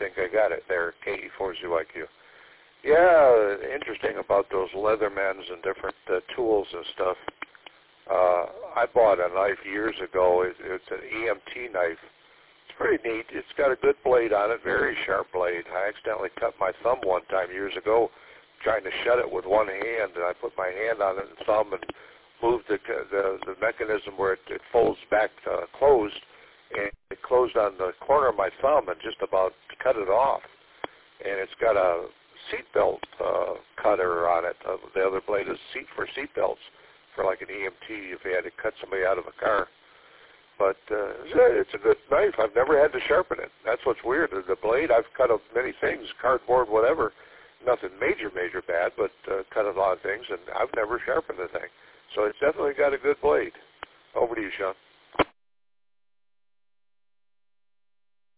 think I got it there, KE4ZYQ. Yeah, interesting about those Leathermans and different tools and stuff. I bought a knife years ago. It's an EMT knife. It's pretty neat. It's got a good blade on it, very sharp blade. I accidentally cut my thumb one time years ago trying to shut it with one hand, and I put my hand on it and thumb and moved the mechanism where it folds back closed, and it closed on the corner of my thumb and just about cut it off. And it's got a seatbelt cutter on it. The other blade is for seatbelts for like an EMT if he had to cut somebody out of a car. But it's a good knife. I've never had to sharpen it. That's what's weird. The blade, I've cut up many things, cardboard, whatever. Nothing major bad, but cut a lot of things, and I've never sharpened the thing. So it's definitely got a good blade. Over to you, Sean.